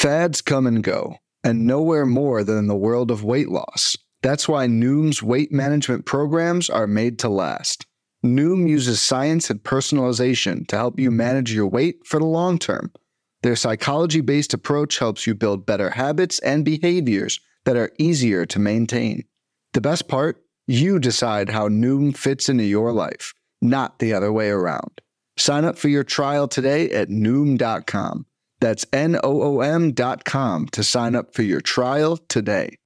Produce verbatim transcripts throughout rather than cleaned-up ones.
Fads come and go, and nowhere more than in the world of weight loss. That's why Noom's weight management programs are made to last. Noom uses science and personalization to help you manage your weight for the long term. Their psychology-based approach helps you build better habits and behaviors that are easier to maintain. The best part? You decide how Noom fits into your life, not the other way around. Sign up for your trial today at Noom dot com. That's N O O M dot com to sign up for your trial today.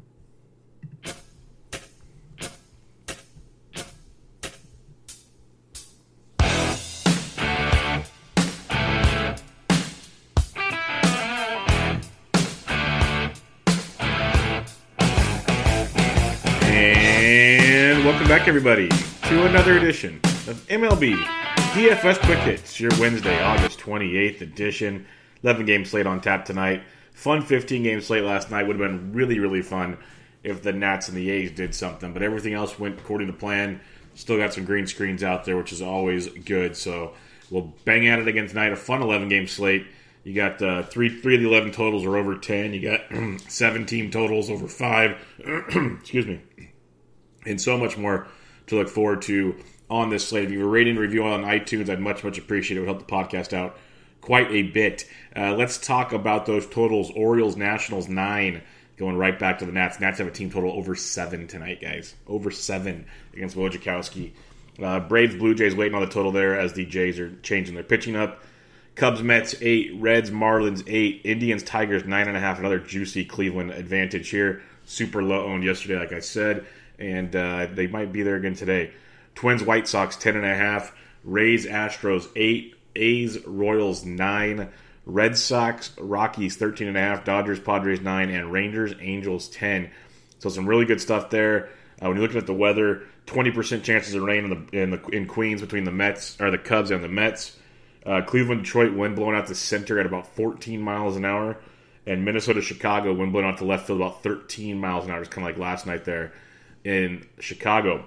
And welcome back, everybody, to another edition of M L B D F S Quick Hits, your Wednesday, August twenty-eighth edition. eleven-game slate on tap tonight. Fun fifteen-game slate last night. Would have been really, really fun if the Nats and the A's did something, but everything else went according to plan. Still got some green screens out there, which is always good, so we'll bang at it again tonight. A fun eleven-game slate. You got uh, three, three of the eleven totals are over ten. You got seven team totals over five. Excuse me. And so much more to look forward to on this slate. If you have a rating and review on iTunes, I'd much, much appreciate it. It would help the podcast out quite a bit. Uh, let's talk about those totals. Orioles, Nationals, nine. Going right back to the Nats. Nats have a team total over seven tonight, guys. Over seven against Wojciechowski. Uh, Braves, Blue Jays waiting on the total there as the Jays are changing their pitching up. Cubs, Mets, eight. Reds, Marlins, eight. Indians, Tigers, nine and a half. Another juicy Cleveland advantage here. Super low owned yesterday, like I said. And uh, they might be there again today. Twins, White Sox, ten and a half. Rays, Astros, eight. A's, Royals, nine. Red Sox, Rockies, thirteen and a half. Dodgers, Padres, nine. And Rangers, Angels, ten. So some really good stuff there. Uh, when you're looking at the weather, twenty percent chances of rain in the in, the, in Queens between the Mets or the Cubs and the Mets. Uh, Cleveland, Detroit, wind blowing out the center at about fourteen miles an hour. And Minnesota, Chicago, wind blowing out to left field about thirteen miles an hour. It's kind of like last night there in Chicago.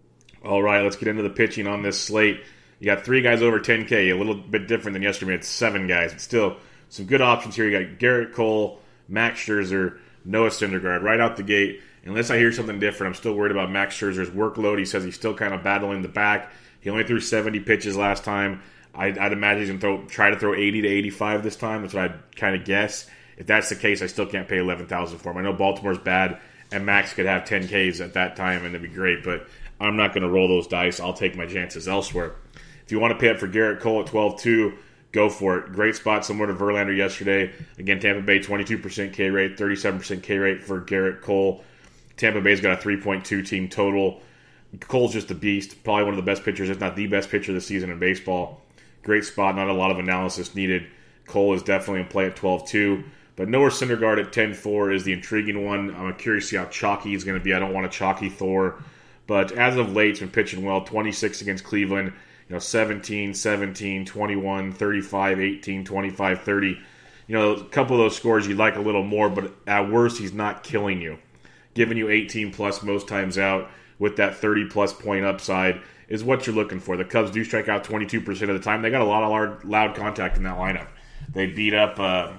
All right, let's get into the pitching on this slate. You got three guys over ten K, a little bit different than yesterday. It's seven guys, but still some good options here. You got Garrett Cole, Max Scherzer, Noah Syndergaard right out the gate. Unless I hear something different, I'm still worried about Max Scherzer's workload. He says he's still kind of battling the back. He only threw seventy pitches last time. I'd, I'd imagine he's going to try to throw eighty to eighty-five this time. That's what I'd kind of guess. If that's the case, I still can't pay eleven thousand dollars for him. I know Baltimore's bad, and Max could have ten Ks at that time, and it'd be great, but I'm not going to roll those dice. I'll take my chances elsewhere. If you want to pay up for Garrett Cole at twelve two, go for it. Great spot, similar to Verlander yesterday. Again, Tampa Bay, twenty-two percent K rate, thirty-seven percent K rate for Garrett Cole. Tampa Bay's got a three point two team total. Cole's just a beast. Probably one of the best pitchers, if not the best pitcher this season in baseball. Great spot, not a lot of analysis needed. Cole is definitely in play at twelve two. But Noah Syndergaard at ten four is the intriguing one. I'm curious to see how chalky he's going to be. I don't want a chalky Thor. But as of late, he's been pitching well. twenty-six against Cleveland. You know, seventeen, seventeen, twenty-one, thirty-five, eighteen, twenty-five, thirty. You know, a couple of those scores you'd like a little more, but at worst, he's not killing you. Giving you eighteen plus most times out with that thirty plus point upside is what you're looking for. The Cubs do strike out twenty-two percent of the time. They got a lot of loud, loud contact in that lineup. They beat up... Uh,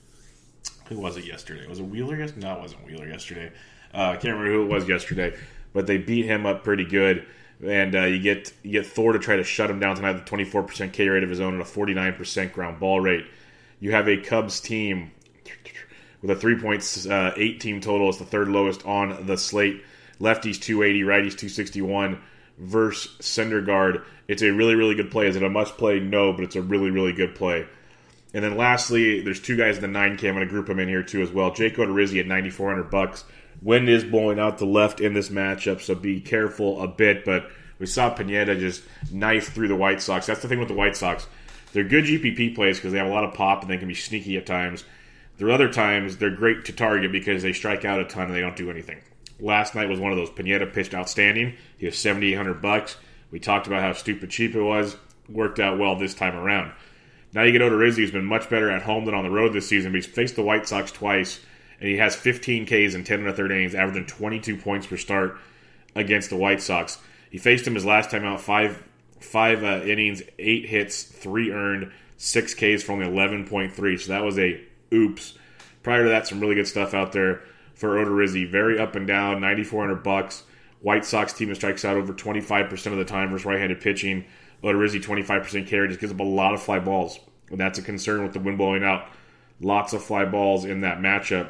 Who was it yesterday? Was it Wheeler yesterday? No, it wasn't Wheeler yesterday. Uh, I can't remember who it was yesterday, but they beat him up pretty good. And uh, you get you get Thor to try to shut him down tonight with a twenty-four percent K rate of his own and a forty-nine percent ground ball rate. You have a Cubs team with a three point eight team total. It's the third lowest on the slate. Lefties two eighty, righties two sixty-one versus Syndergaard. It's a really, really good play. Is it a must play? No, but it's a really, really good play. And then lastly, there's two guys in the nine K. I'm going to group them in here too as well. Jake Odorizzi at ninety-four hundred bucks. Wind is blowing out the left in this matchup, so be careful a bit. But we saw Pineda just knife through the White Sox. That's the thing with the White Sox. They're good G P P plays because they have a lot of pop and they can be sneaky at times. There are other times they're great to target because they strike out a ton and they don't do anything. Last night was one of those. Pineda pitched outstanding. He was seventy-eight hundred bucks. We talked about how stupid cheap it was. Worked out well this time around. Now you get Odorizzi, who's been much better at home than on the road this season, but he's faced the White Sox twice, and he has fifteen Ks in ten and a third innings, averaging twenty-two points per start against the White Sox. He faced him his last time out, five five uh, innings, eight hits, three earned, six Ks for only eleven point three. So that was a Oops. Prior to that, some really good stuff out there for Odorizzi. Very up and down, ninety-four hundred bucks. White Sox team that strikes out over twenty-five percent of the time versus right-handed pitching. Odorizzi, twenty-five percent carry, just gives up a lot of fly balls. And that's a concern with the wind blowing out. Lots of fly balls in that matchup.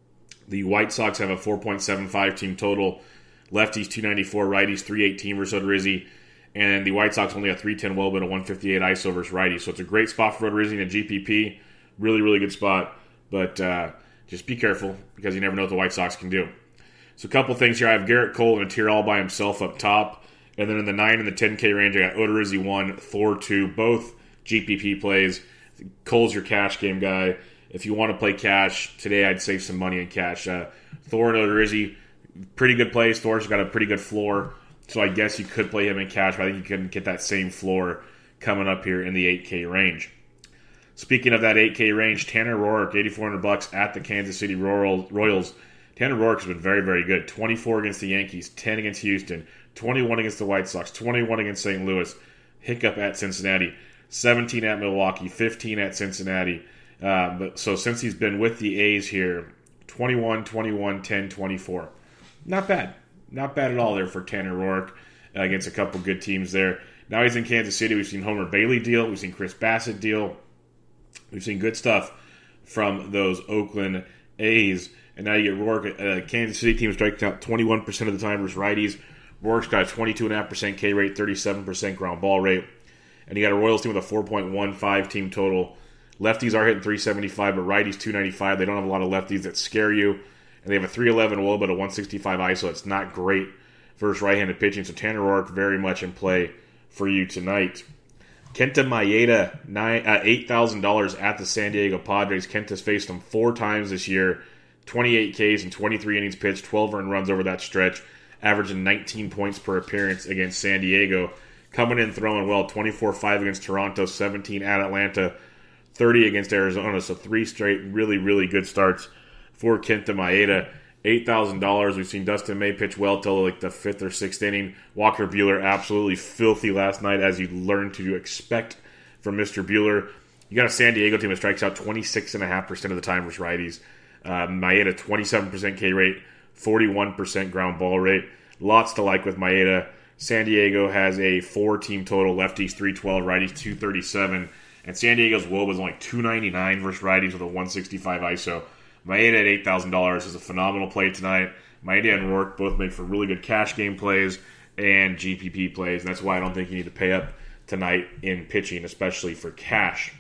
The White Sox have a four point seven five team total. Lefties, two ninety-four. Righties, three eighteen versus Odorizzi. And the White Sox only have three ten Woba and a one fifty-eight I S O versus righties. So it's a great spot for Odorizzi in a G P P. Really, really good spot. But uh, just be careful because you never know what the White Sox can do. So a couple things here. I have Garrett Cole and a tier all by himself up top. And then in the nine and the ten K range, I got Odorizzi one, Thor two, both G P P plays. Cole's your cash game guy. If you want to play cash, today I'd save some money in cash. Uh, Thor and Odorizzi, pretty good plays. Thor's got a pretty good floor. So I guess you could play him in cash, but I think you can get that same floor coming up here in the eight K range. Speaking of that eight K range, Tanner Roark, eighty-four hundred bucks at the Kansas City Royals. Tanner Roark has been very, very good. twenty-four against the Yankees, ten against Houston, twenty-one against the White Sox, twenty-one against Saint Louis, hiccup at Cincinnati, seventeen at Milwaukee, fifteen at Cincinnati. Uh, but so since he's been with the A's here, twenty-one, twenty-one, ten, twenty-four. Not bad. Not bad at all there for Tanner Roark uh, against a couple good teams there. Now he's in Kansas City. We've seen Homer Bailey deal. We've seen Chris Bassett deal. We've seen good stuff from those Oakland A's. And now you get Roark. Uh, Kansas City team striking out twenty-one percent of the time versus righties. Roark's got a twenty-two point five percent K rate, thirty-seven percent ground ball rate. And you got a Royals team with a four point one five team total. Lefties are hitting three seventy-five, but righties two ninety-five. They don't have a lot of lefties that scare you. And they have a three eleven Woba, but a one sixty-five I S O. It's not great versus right-handed pitching. So Tanner Roark very much in play for you tonight. Kenta Maeda, nine, uh, eight thousand dollars at the San Diego Padres. Kenta's faced them four times this year. twenty-eight Ks and twenty-three innings pitched, twelve earned runs over that stretch, averaging nineteen points per appearance against San Diego. Coming in throwing well, twenty-four five against Toronto, seventeen at Atlanta, thirty against Arizona. So three straight really, really good starts for Kenta Maeda. eight thousand dollars. We've seen Dustin May pitch well till like the fifth or sixth inning. Walker Buehler absolutely filthy last night, as you learned to expect from Mister Buehler. You got a San Diego team that strikes out twenty-six point five percent of the time versus righties. Uh, Maeda, twenty-seven percent K rate, forty-one percent ground ball rate. Lots to like with Maeda. San Diego has a four-team total. Lefties three twelve, righties two thirty-seven. And San Diego's Woba is only two ninety-nine versus righties with a one sixty-five I S O. Maeda at eight thousand dollars is a phenomenal play tonight. Maeda and Roark both make for really good cash game plays and G P P plays. And that's why I don't think you need to pay up tonight in pitching, especially for cash.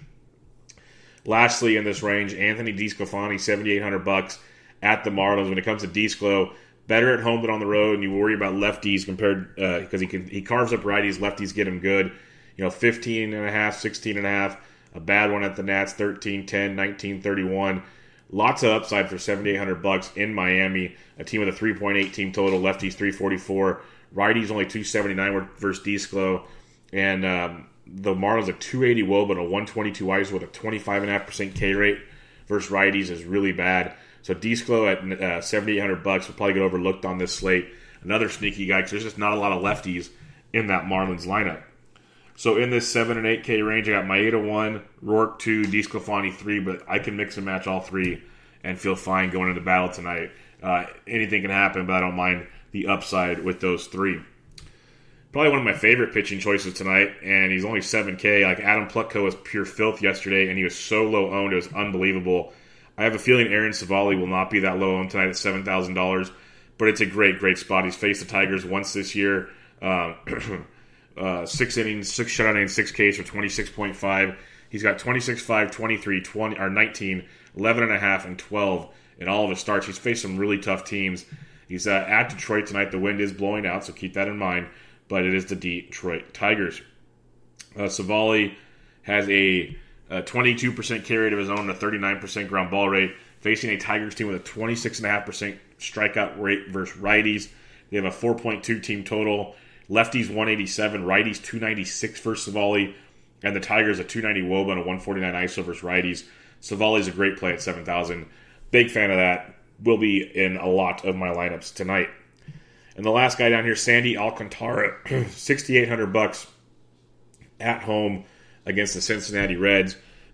Lastly, in this range, Anthony DeSclafani, seventy-eight hundred bucks at the Marlins. When it comes to DeSclo, better at home than on the road, and you worry about lefties compared because uh, he can he carves up righties. Lefties get him good. You know, fifteen and a half, sixteen and a half. A bad one at the Nats, thirteen, ten, nineteen, thirty-one. Lots of upside for seventy-eight hundred bucks in Miami. A team with a three point eight team total. Lefties three forty-four. Righties only two seventy-nine versus DeSclo. And um, the Marlins a two eighty Woba and a one twenty-two I S O with a twenty-five point five percent K rate versus righties is really bad. So DeSclo at uh, seventy-eight hundred bucks will probably get overlooked on this slate. Another sneaky guy because there's just not a lot of lefties in that Marlins lineup. So in this seven and eight K range, I got Maeda one, Roark two, DeSclafani three, but I can mix and match all three and feel fine going into battle tonight. Uh, anything can happen, but I don't mind the upside with those three. Probably one of my favorite pitching choices tonight, and he's only seven K. Like Adam Plutko was pure filth yesterday, and he was so low owned, it was unbelievable. I have a feeling Aaron Savali will not be that low owned tonight at seven thousand dollars, but it's a great, great spot. He's faced the Tigers once this year. Um, uh, six innings, six shutout innings, six Ks for twenty-six point five. He's got twenty-six, five, twenty-three, twenty, or nineteen, eleven and a half, and twelve in all of his starts. He's faced some really tough teams. He's uh, at Detroit tonight. The wind is blowing out, so keep that in mind. But it is the Detroit Tigers. Uh, Savali has a, a twenty-two percent K rate of his own and a thirty-nine percent ground ball rate, facing a Tigers team with a twenty-six point five percent strikeout rate versus righties. They have a four point two team total. Lefties one eighty-seven, righties two ninety-six for Savali, and the Tigers a two ninety Woba and a one forty-nine I S O versus righties. Savali is a great play at seven thousand. Big fan of that. Will be in a lot of my lineups tonight. And the last guy down here, Sandy Alcantara, sixty-eight hundred bucks at home against the Cincinnati Reds.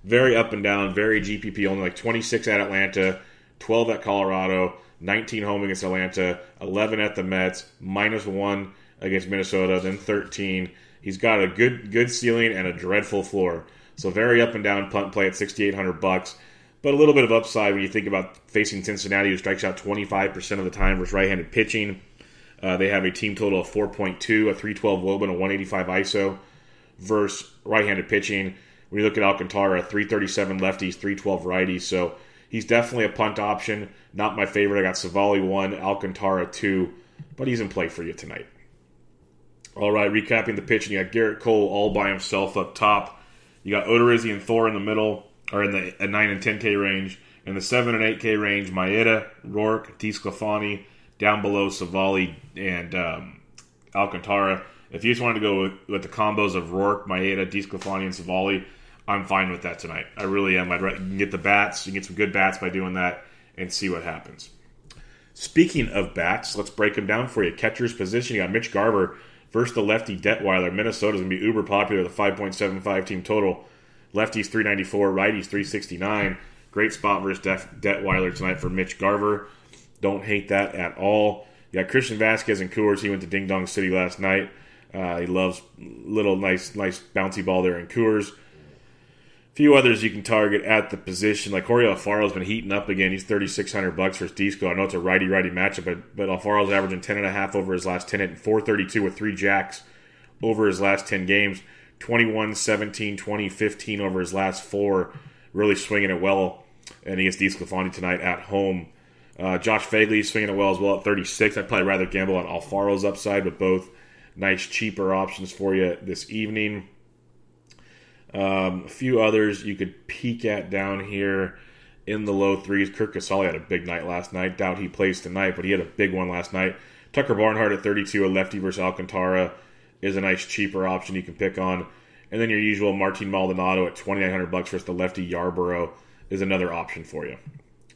Very up and down, very G P P, only like twenty-six at Atlanta, twelve at Colorado, nineteen home against Atlanta, eleven at the Mets, minus one against Minnesota, then thirteen. He's got a good good ceiling and a dreadful floor. So very up and down punt play at sixty-eight hundred bucks. But a little bit of upside when you think about facing Cincinnati, who strikes out twenty-five percent of the time versus right-handed pitching. Uh, they have a team total of four point two, a three twelve Woban, a one eighty-five I S O versus right-handed pitching. When you look at Alcantara, three thirty-seven lefties, three twelve righties. So he's definitely a punt option. Not my favorite. I got Savali one, Alcantara two, but he's in play for you tonight. All right, recapping the pitching, you got Garrett Cole all by himself up top. You got Odorizzi and Thor in the middle, or in the at nine and ten K range. In the seven and eight K range, Maeda, Rourke, DeSclafani. Down below, Savali and um, Alcantara. If you just wanted to go with, with the combos of Rourke, Maeda, DeSclafani, and Savali, I'm fine with that tonight. I really am. I'd you can get the bats. You can get some good bats by doing that and see what happens. Speaking of bats, let's break them down for you. Catcher's position, you got Mitch Garver versus the lefty Detweiler. Minnesota's going to be uber popular with a five point seven five team total. Lefties three ninety-four, righties three sixty-nine. Great spot versus Def- Detweiler tonight for Mitch Garver. Don't hate that at all. You got Christian Vasquez and Coors. He went to Ding Dong City last night. Uh, he loves little nice nice bouncy ball there in Coors. A few others you can target at the position. Like Jorge Alfaro's been heating up again. He's thirty-six hundred bucks versus Disco. I know it's a righty-righty matchup, but, but Alfaro's averaging ten point five over his last ten, hitting four thirty-two with three jacks over his last ten games. twenty-one, seventeen, twenty, fifteen over his last four. Really swinging it well. And against DeSclafani tonight at home. Uh, Josh Fagley swinging it well as well at thirty-six. I'd probably rather gamble on Alfaro's upside, but both nice, cheaper options for you this evening. Um, a few others you could peek at down here in the low threes. Kirk Casale had a big night last night. Doubt he plays tonight, but he had a big one last night. Tucker Barnhart at thirty-two, a lefty versus Alcantara, is a nice, cheaper option you can pick on. And then your usual Martin Maldonado at twenty-nine hundred bucks versus the lefty Yarborough is another option for you.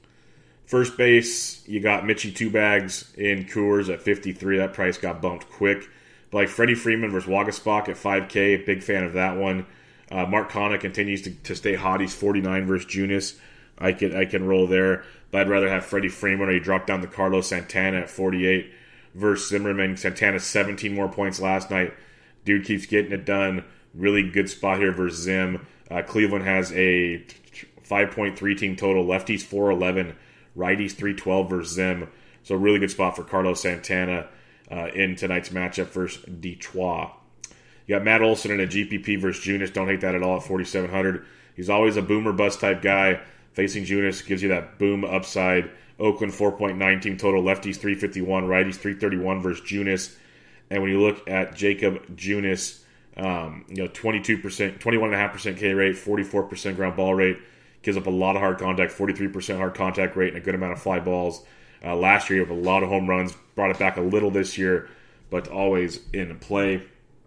First base, you got Mitchie Two Bags in Coors at fifty-three. That price got bumped quick. But like Freddie Freeman versus Waguespack at five K, big fan of that one. Uh, Mark Connick continues to, to stay hot. He's forty-nine versus Junis. I can I can roll there. But I'd rather have Freddie Freeman, or you drop down to Carlos Santana at forty-eight versus Zimmerman. Santana seventeen more points last night. Dude keeps getting it done. Really good spot here versus Zim. Uh, Cleveland has a five point three team total. Lefties four eleven. Righties three twelve versus Zim. So a really good spot for Carlos Santana uh, in tonight's matchup versus Detroit. You got Matt Olson in a G P P versus Junis. Don't hate that at all at forty-seven hundred. He's always a boomer bust type guy. Facing Junis gives you that boom upside. Oakland four point nine team total. Lefties three fifty-one. Righties three thirty-one versus Junis. And when you look at Jacob Junis, um, you know, twenty-two percent, twenty-one point five percent K rate, forty-four percent ground ball rate. Gives up a lot of hard contact, forty-three percent hard contact rate, and a good amount of fly balls. Uh, last year, he had a lot of home runs. Brought it back a little this year, but always in play.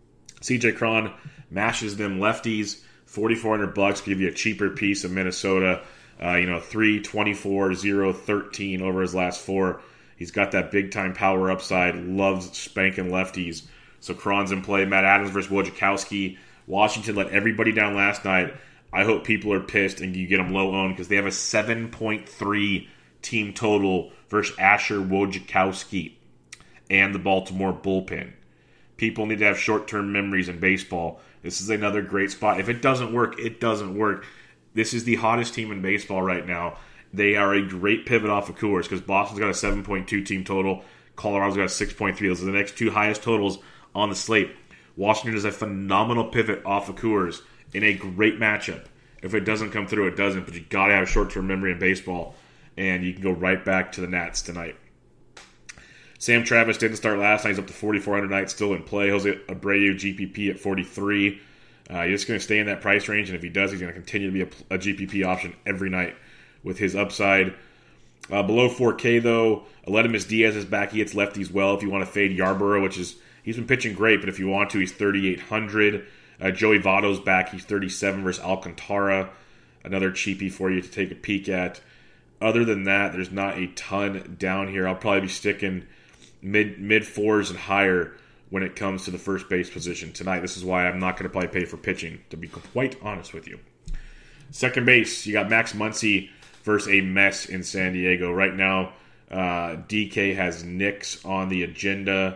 C J Cron mashes them lefties. forty-four hundred bucks, give you a cheaper piece of Minnesota. Uh, you know, three twenty-four, zero thirteen over his last four. He's got that big-time power upside. Loves spanking lefties. So Cron's in play. Matt Adams versus Wojciechowski. Washington let everybody down last night. I hope people are pissed and you get them low owned because they have a seven point three team total versus Asher Wojciechowski and the Baltimore bullpen. People need to have short-term memories in baseball. This is another great spot. If it doesn't work, it doesn't work. This is the hottest team in baseball right now. They are a great pivot off of Coors because Boston's got a seven point two team total. Colorado's got a six point three. Those are the next two highest totals on the slate. Washington is a phenomenal pivot off of Coors in a great matchup. If it doesn't come through, it doesn't. But you got to have short-term memory in baseball, and you can go right back to the Nats tonight. Sam Travis didn't start last night. He's up to forty-four hundred tonight, still in play. Jose Abreu, G P P at forty-three. Uh, he's just going to stay in that price range, and if he does, he's going to continue to be a, a G P P option every night with his upside. Uh, below four K, though, Aledmus Diaz is back. He hits lefties well if you want to fade Yarborough, which is he's been pitching great, but if you want to, he's thirty-eight hundred. Uh, Joey Votto's back. He's thirty-seven versus Alcantara. Another cheapie for you to take a peek at. Other than that, there's not a ton down here. I'll probably be sticking mid mid fours and higher when it comes to the first base position tonight. This is why I'm not going to probably pay for pitching, to be quite honest with you. Second base, you got Max Muncy versus a mess in San Diego. Right now, uh, D K has Knicks on the agenda,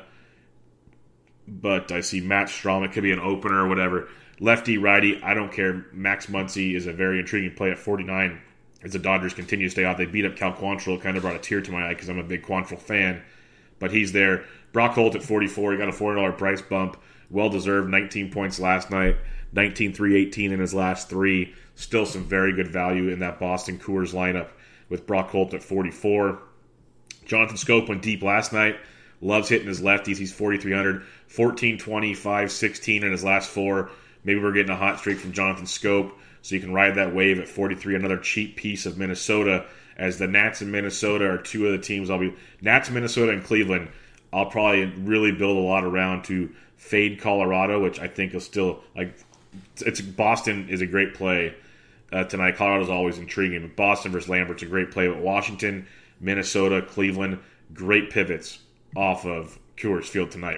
but I see Matt Strom. It could be an opener or whatever. Lefty, righty, I don't care. Max Muncy is a very intriguing play at forty-nine as the Dodgers continue to stay out. They beat up Cal Quantrill. Kind of brought a tear to my eye because I'm a big Quantrill fan, but he's there. Brock Holt at forty-four. He got a four hundred dollars price bump. Well-deserved, nineteen points last night. nineteen, three, eighteen in his last three. Still some very good value in that Boston Coors lineup with Brock Holt at forty-four. Jonathan Schoop went deep last night. Loves hitting his lefties. He's forty-three hundred. fourteen, twenty-five, sixteen in his last four. Maybe we're getting a hot streak from Jonathan Schoop, so you can ride that wave at forty-three. Another cheap piece of Minnesota, as the Nats and Minnesota are two of the teams I'll be... Nats, Minnesota, and Cleveland, I'll probably really build a lot around to fade Colorado, which I think is still... like it's Boston is a great play uh, tonight. Colorado's always intriguing, but Boston versus Lambert's a great play. But Washington, Minnesota, Cleveland, great pivots off of Coors Field tonight.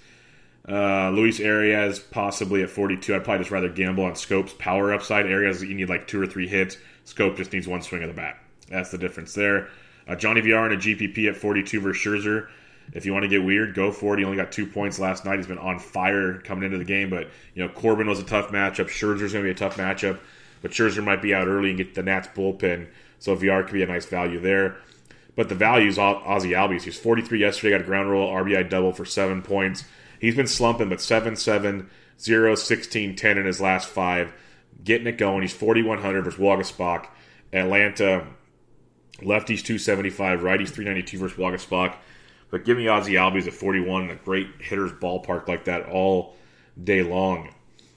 Uh, Luis Arias possibly at forty-two. I'd probably just rather gamble on Scope's power upside. Arias, you need like two or three hits. Scope just needs one swing of the bat. That's the difference there. Uh, Johnny V R in a G P P at forty-two versus Scherzer. If you want to get weird, go for it. He only got two points last night. He's been on fire coming into the game, but you know Corbin was a tough matchup. Scherzer's going to be a tough matchup, but Scherzer might be out early and get the Nats bullpen, so V R could be a nice value there. But the value is Ozzie Albies. He was forty-three yesterday, got a ground roll, R B I double for seven points. He's been slumping, but seven, seven, zero, sixteen, ten in his last five. Getting it going. He's forty-one hundred versus Waguespack. Atlanta, lefties two seventy-five, righties three ninety-two versus Waguespack. But give me Ozzie Albies at forty-one in a great hitter's ballpark like that all day long.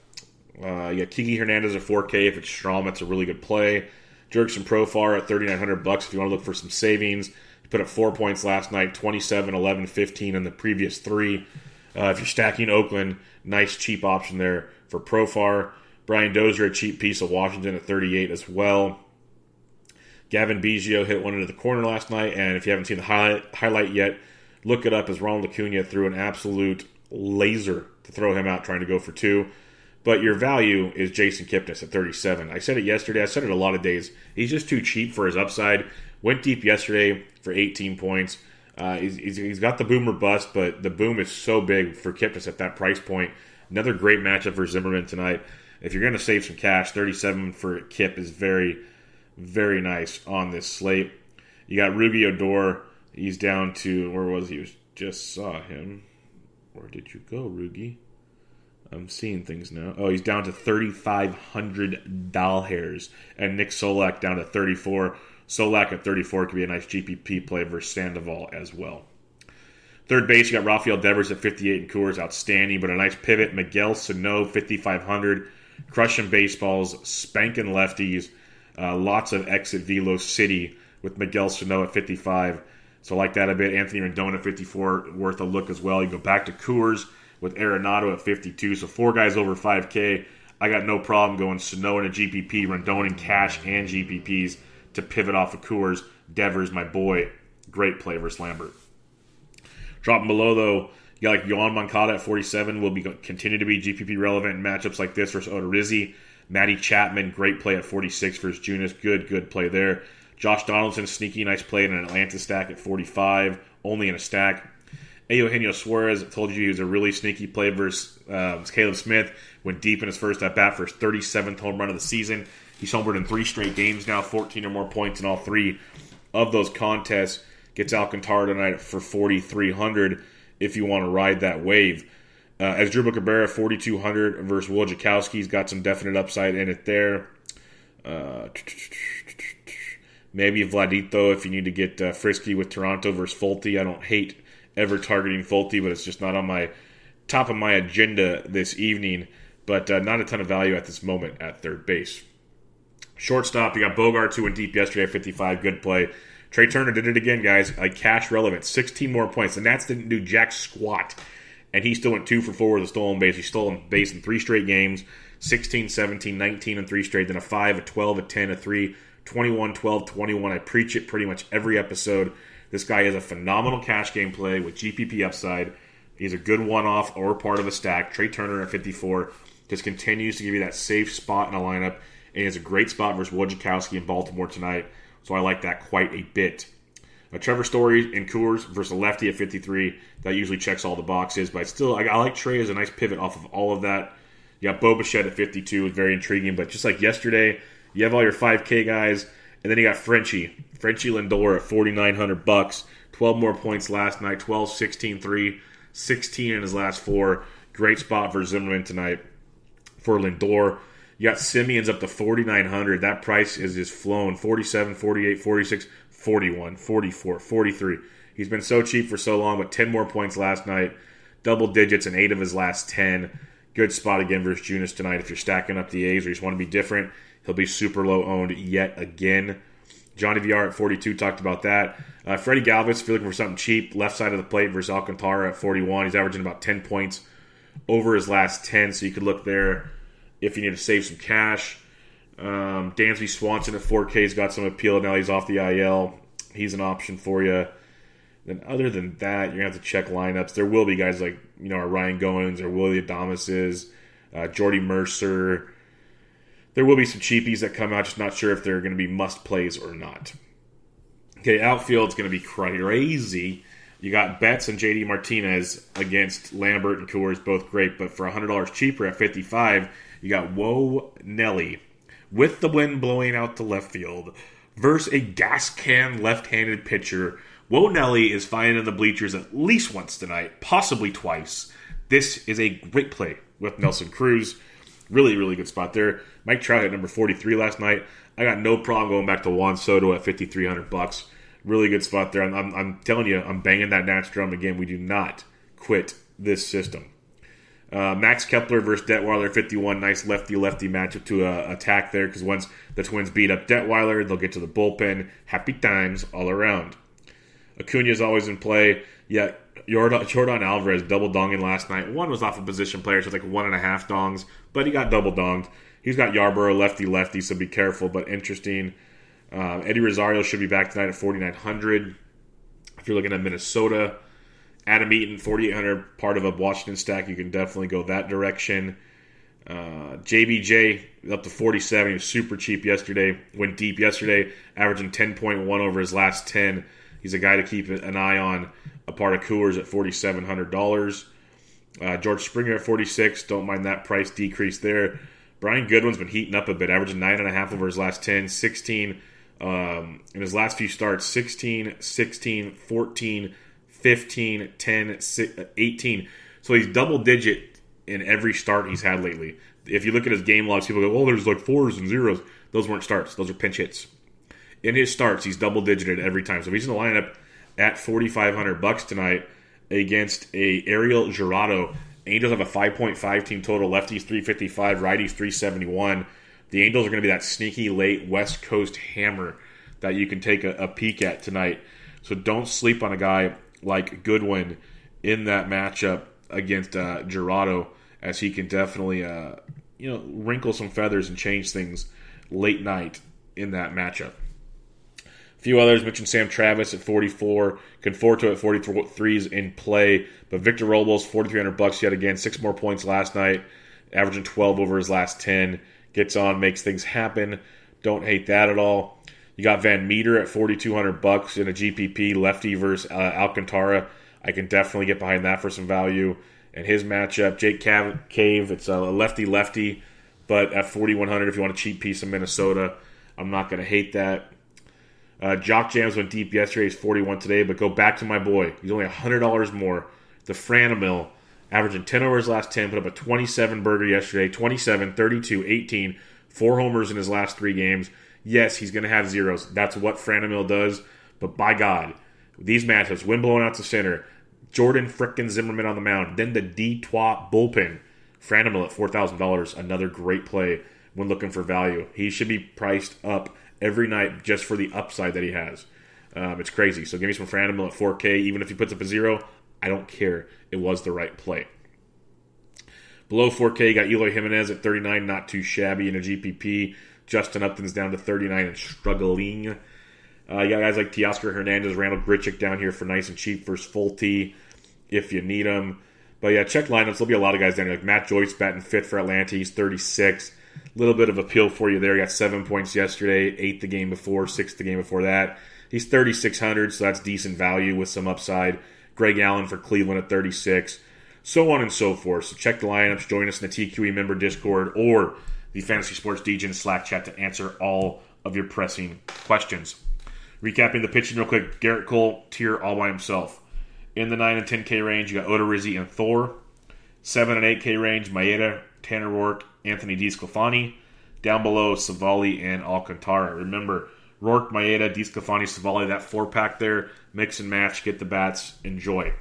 Uh, you got Kiki Hernandez at four K. If it's Strom, that's a really good play. Jurickson Profar at thirty-nine hundred bucks if you want to look for some savings. He put up four points last night, twenty-seven, eleven, fifteen in the previous three. Uh, if you're stacking Oakland, nice cheap option there for Profar. Brian Dozier, a cheap piece of Washington at thirty-eight as well. Gavin Biggio hit one into the corner last night, and if you haven't seen the highlight, highlight yet, look it up as Ronald Acuna threw an absolute laser to throw him out trying to go for two. But your value is Jason Kipnis at thirty-seven. I said it yesterday. I said it a lot of days. He's just too cheap for his upside. Went deep yesterday for eighteen points. Uh, he's, he's, he's got the boom or bust, but the boom is so big for Kipnis at that price point. Another great matchup for Zimmerman tonight. If you're going to save some cash, thirty-seven for Kip is very, very nice on this slate. You got Rugi Odor. He's down to, where was he? he just saw him. Where did you go, Rugi? I'm seeing things now. Oh, he's down to thirty-five hundred dollars. And Nick Solak down to thirty-four. Solak at thirty-four could be a nice G P P play versus Sandoval as well. Third base, you got Rafael Devers at fifty-eight and Coors, outstanding, but a nice pivot. Miguel Sano, fifty-five hundred. Crushing baseballs, spanking lefties. Uh, lots of exit Velo City with Miguel Sano at fifty-five. So I like that a bit. Anthony Rendon at fifty-four, worth a look as well. You go back to Coors with Arenado at fifty-two. So four guys over five K. I got no problem going Sano in a G P P, Rendon in cash and G P Ps to pivot off of Coors. Devers, my boy. Great play versus Lambert. Dropping below, though, you got like Yohan Moncada at forty-seven. Will be continue to be G P P relevant in matchups like this versus Odorizzi. Matty Chapman, great play at forty-six versus Junis. Good, good play there. Josh Donaldson, sneaky, nice play in an Atlanta stack at forty-five. Only in a stack. Eugenio Suarez, I told you he was a really sneaky play versus uh, Caleb Smith. Went deep in his first at-bat for his thirty-seventh home run of the season. He's homered in three straight games now, fourteen or more points in all three of those contests. Gets Alcantara tonight for forty-three hundred if you want to ride that wave. Uh, as Drew Cabrera, forty-two hundred versus Wojciechowski. He's got some definite upside in it there. Uh, maybe Vladito if you need to get uh, frisky with Toronto versus Fulte. I don't hate ever targeting Fulte, but it's just not on my top of my agenda this evening. But uh, not a ton of value at this moment at third base. Shortstop, you got Bogarts who went deep yesterday at fifty-five. Good play. Trey Turner did it again, guys. Like cash relevant. sixteen more points. The Nats didn't do jack squat. And he still went two for four with a stolen base. He stole base in three straight games. sixteen, seventeen, nineteen, and three straight. Then a five, a twelve, a ten, a three, twenty-one, twelve, twenty-one. I preach it pretty much every episode. This guy is a phenomenal cash game play with G P P upside. He's a good one-off or part of a stack. Trey Turner at fifty-four just continues to give you that safe spot in a lineup. and he has a great spot versus Wojciechowski in Baltimore tonight, so I like that quite a bit. Uh, Trevor Story in Coors versus a lefty at fifty-three. That usually checks all the boxes, but still, I, I like Trey as a nice pivot off of all of that. You got Bo Bichette at fifty-two, is very intriguing, but just like yesterday, you have all your five K guys, and then you got Frenchie. Frenchie Lindor at forty-nine hundred bucks. twelve more points last night, twelve, sixteen, three, sixteen in his last four. Great spot for Zimmerman tonight for Lindor. You got Simeon's up to forty-nine hundred. That price is just flown. forty-seven, forty-eight, forty-six, forty-one, forty-four, forty-three. He's been so cheap for so long, but ten more points last night. Double digits in eight of his last ten. Good spot again versus Junis tonight. If you're stacking up the A's or you just want to be different, he'll be super low owned yet again. Johnny V R at forty-two, talked about that. Uh, Freddie Galvis, if you're looking for something cheap, left side of the plate versus Alcantara at forty-one. He's averaging about ten points over his last ten, so you could look there if you need to save some cash. Um, Dansby Swanson at four K has got some appeal. Now he's off the I L. He's an option for you. Then other than that, you're going to have to check lineups. There will be guys like, you know, Ryan Goins or Willie Adames, uh, Jordy Mercer. There will be some cheapies that come out. Just not sure if they're going to be must plays or not. Okay, outfield's going to be crazy. You got Betts and J D Martinez against Lambert and Coors, both great. But for one hundred dollars cheaper at fifty-five, you got Whoa Nelly with the wind blowing out to left field versus a gas can left-handed pitcher. Whoa Nelly is flying in the bleachers at least once tonight, possibly twice. This is a great play with Nelson Cruz. Really, really good spot there. Mike Trout at number forty-three last night. I got no problem going back to Juan Soto at fifty-three hundred bucks. Really good spot there. I'm, I'm, I'm telling you, I'm banging that Nats drum again. We do not quit this system. Uh, Max Kepler versus Detweiler at fifty-one. Nice lefty-lefty matchup to uh, attack there, because once the Twins beat up Detweiler, they'll get to the bullpen. Happy times all around. Acuna is always in play. Yeah, Jordan, Jordan Alvarez double donging last night. One was off a position player, so it's like one and a half dongs, but he got double donged. He's got Yarborough lefty-lefty, so be careful, but interesting. Um, Eddie Rosario should be back tonight at forty-nine hundred. If you're looking at Minnesota, Adam Eaton, forty-eight hundred, part of a Washington stack. You can definitely go that direction. Uh, J B J up to forty-seven. He was super cheap yesterday. Went deep yesterday, averaging ten point one over his last ten. He's a guy to keep an eye on. A part of Coors at forty-seven hundred dollars. Uh, George Springer at forty-six. Don't mind that price decrease there. Brian Goodwin's been heating up a bit, averaging nine point five over his last ten. sixteen um, in his last few starts. sixteen, sixteen, fourteen, fifteen, ten, eighteen. So he's double-digit in every start he's had lately. If you look at his game logs, people go, oh, there's like fours and zeros. Those weren't starts. Those are pinch hits. In his starts, he's double-digited every time. So if he's in the lineup at forty-five hundred bucks tonight against a Ariel Jurado, Angels have a five point five team total. Lefties three fifty-five, righties three seventy-one. The Angels are going to be that sneaky late West Coast hammer that you can take a, a peek at tonight. So don't sleep on a guy like Goodwin in that matchup against uh, Jurado, as he can definitely uh, you know wrinkle some feathers and change things late night in that matchup. A few others mentioned Sam Travis at forty-four, Conforto at forty-three is in play, but Victor Robles forty-three hundred bucks yet again, six more points last night, averaging twelve over his last ten. Gets on, makes things happen. Don't hate that at all. You got Van Meter at forty-two hundred bucks in a G P P, lefty versus uh, Alcantara. I can definitely get behind that for some value. And his matchup, Jake Cave, it's a lefty-lefty, but at forty-one hundred if you want a cheap piece of Minnesota, I'm not going to hate that. Uh, Jock Jams went deep yesterday. He's forty-one today, but go back to my boy. He's only one hundred dollars more. The Franmil, averaging ten over his last ten, put up a twenty-seven burger yesterday, twenty-seven, thirty-two, eighteen, four homers in his last three games. Yes, he's going to have zeros. That's what Franmil does, but by God, these matchups, wind blowing out to center, Jordan frickin' Zimmerman on the mound, then the D-Twop bullpen. Franmil at four thousand dollars, another great play when looking for value. He should be priced up every night just for the upside that he has. Um, it's crazy. So give me some Franmil at four K. Even if he puts up a zero, I don't care. It was the right play. Below four K, you got Eloy Jimenez at thirty-nine, not too shabby in a G P P. Justin Upton's down to thirty-nine and struggling. Uh, you got guys like Teoscar Hernandez, Randall Grichuk down here for nice and cheap versus Fulte if you need them. But yeah, check lineups. There'll be a lot of guys down here. Like Matt Joyce batting fifth for Atlanta. He's thirty-six. A little bit of appeal for you there. He got seven points yesterday, eight the game before, six the game before that. He's thirty-six hundred, so that's decent value with some upside. Greg Allen for Cleveland at thirty-six, so on and so forth. So check the lineups, join us in the T Q E member Discord or the Fantasy Sports D J Slack chat to answer all of your pressing questions. Recapping the pitching real quick, Garrett Cole, tier all by himself. In the nine and ten K range, you got Odorizzi and Thor. seven and eight K range, Maeda, Tanner Roark, Anthony DeSclafani. Down below, Savali and Alcantara. Remember, Roark, Maeda, DeSclafani, Savali, that four-pack there. Mix and match, get the bats, enjoy.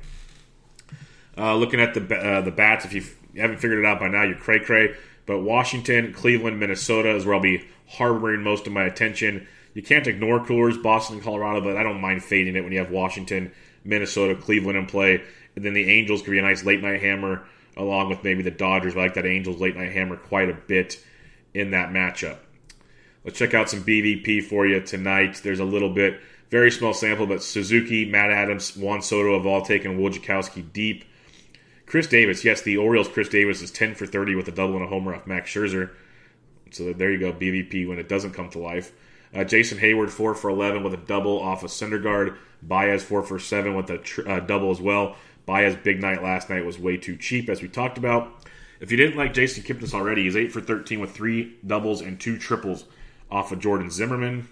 Uh, looking at the uh, the bats, if you haven't figured it out by now, you're cray-cray. But Washington, Cleveland, Minnesota is where I'll be harboring most of my attention. You can't ignore Coolers, Boston, and Colorado, but I don't mind fading it when you have Washington, Minnesota, Cleveland in play. And then the Angels could be a nice late-night hammer, along with maybe the Dodgers. I like that Angels late-night hammer quite a bit in that matchup. Let's check out some B V P for you tonight. There's a little bit, very small sample, but Suzuki, Matt Adams, Juan Soto have all taken Wojciechowski deep. Chris Davis, yes, the Orioles' Chris Davis is ten for thirty with a double and a homer off Max Scherzer. So there you go, B V P when it doesn't come to life. Uh, Jason Hayward, four for eleven with a double off of Syndergaard. Baez, four for seven with a tr- uh, double as well. Baez, big night last night, was way too cheap, as we talked about. If you didn't like Jason Kipnis already, he's eight for thirteen with three doubles and two triples off of Jordan Zimmerman.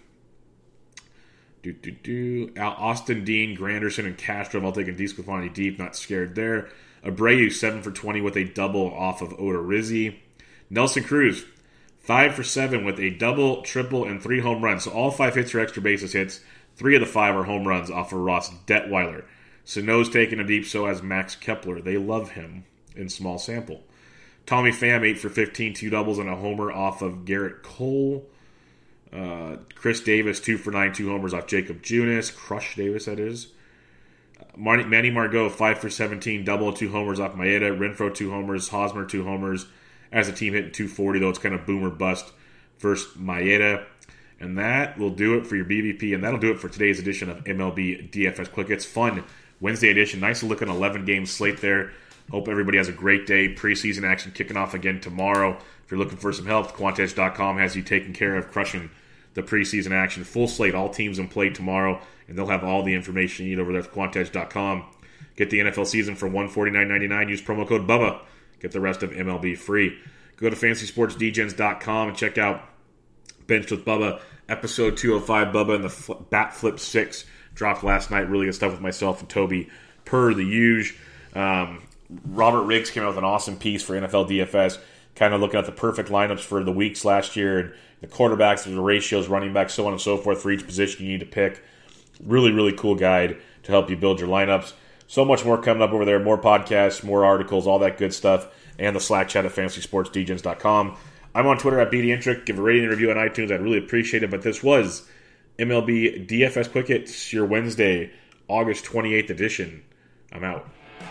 Do, do, do. Al Austin, Dean, Granderson, and Castro. I'll take a DeSclafani deep, not scared there. Abreu, seven for twenty with a double off of Odorizzi. Nelson Cruz, five for seven with a double, triple, and three home runs. So all five hits are extra bases hits. Three of the five are home runs off of Ross Detweiler. Sano's taking a deep, so has Max Kepler. They love him in small sample. Tommy Pham, eight for fifteen, two doubles and a homer off of Garrett Cole. Uh, Chris Davis, two for nine, two homers off Jacob Junis. Crush Davis, that is. Mar- Manny Margot, five for seventeen, double and two homers off Maeda. Renfroe, two homers. Hosmer, two homers. As a team hitting two forty, though it's kind of boom or bust versus Maeda. And that will do it for your B V P, and that'll do it for today's edition of M L B D F S Quick. It's fun Wednesday edition. Nice looking eleven-game slate there. Hope everybody has a great day. Preseason action kicking off again tomorrow. If you're looking for some help, Quantedge dot com has you taken care of, crushing the preseason action. Full slate, all teams in play tomorrow, and they'll have all the information you need over there at Quantedge dot com. Get the N F L season for one hundred forty-nine dollars and ninety-nine cents. Use promo code BUBBA. Get the rest of M L B free. Go to fantasy sports d gens dot com and check out Benched with Bubba, episode two oh five. Bubba and the fl- Bat Flip six dropped last night. Really good stuff with myself and Toby, per the usual. Um, Robert Riggs came out with an awesome piece for N F L D F S, kind of looking at the perfect lineups for the weeks last year, and the quarterbacks, the ratios, running backs, so on and so forth for each position you need to pick. Really, really cool guide to help you build your lineups. So much more coming up over there. More podcasts, more articles, all that good stuff, and the Slack chat at fantasy sports d gens dot com. I'm on Twitter at B D Intric. Give a rating and review on iTunes. I'd really appreciate it. But this was M L B D F S Quick Hits, your Wednesday, August twenty-eighth edition. I'm out.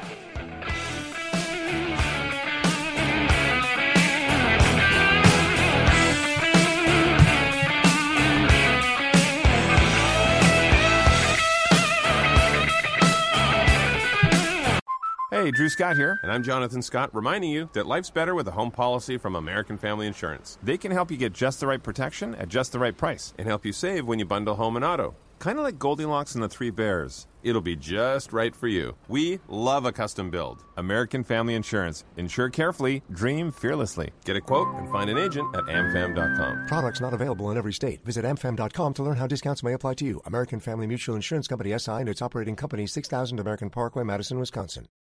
Hey, Drew Scott here, and I'm Jonathan Scott, reminding you that life's better with a home policy from American Family Insurance. They can help you get just the right protection at just the right price and help you save when you bundle home and auto. Kind of like Goldilocks and the Three Bears. It'll be just right for you. We love a custom build. American Family Insurance. Insure carefully, dream fearlessly. Get a quote and find an agent at am fam dot com. Products not available in every state. Visit am fam dot com to learn how discounts may apply to you. American Family Mutual Insurance Company, S I and its operating company, six thousand American Parkway, Madison, Wisconsin.